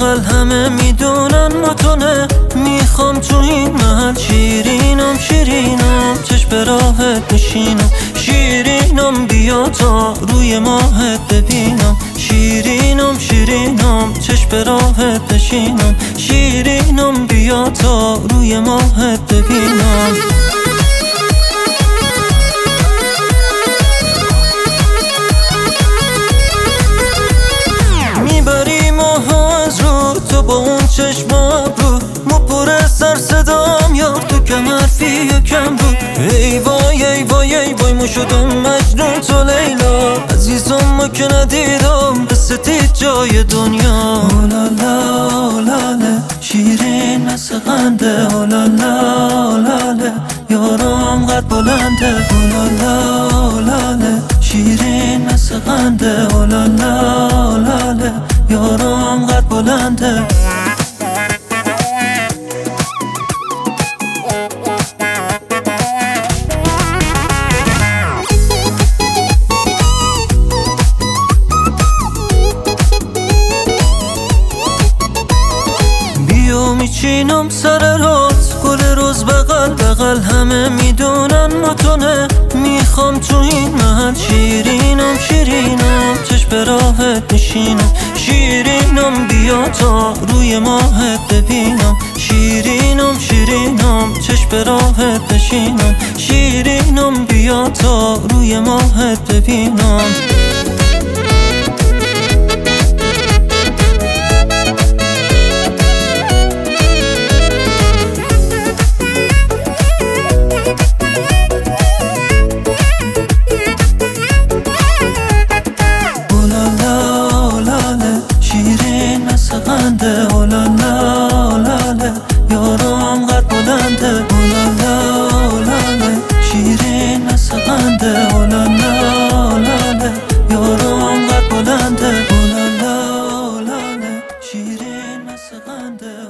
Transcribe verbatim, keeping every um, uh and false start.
بغل همه میدونن متونه. میخوام تو این محل شیرینم شیرینم چشم به راهت بشینم. شیرینم بیا تا روی ماهت ببینم. شیرینم شیرینم چشم به راهت بشینم. شیرینم بیا تا روی ماهت ببینم. میبری ماها از رو تو با اون چشم ابرو. مو پر سر صدام یار تو کم حرفی و کم رو. ای وای ای وای ای وای ما شدم مجنون تو لیلا. عزیزم ما که ندیدم قصه جای دنیا. اولالا اولاله شیرین مثل قنده. اولالا اولاله یارم قد بلنده. اولالا اولاله شیرین مثل قنده. اولالا اولاله یارم قد بلنده. میچینم سر رات گل روز بغل بغل همه میدونن متونه. میخوام تو این محل شیرینم شیرینم چشم به راهت نشینم. شیرینم بیا تا روی ماهت ببینم. شیرینم شیرینم چشم به راهت نشینم. شیرینم بیا تا روی ماهت ببینم. اولالا اولاله یارم قد بلنده. اولالا اولاله شیرین مثل قنده. اولالا اولاله یارم قد بلنده. اولالا اولاله شیرین مثل قنده.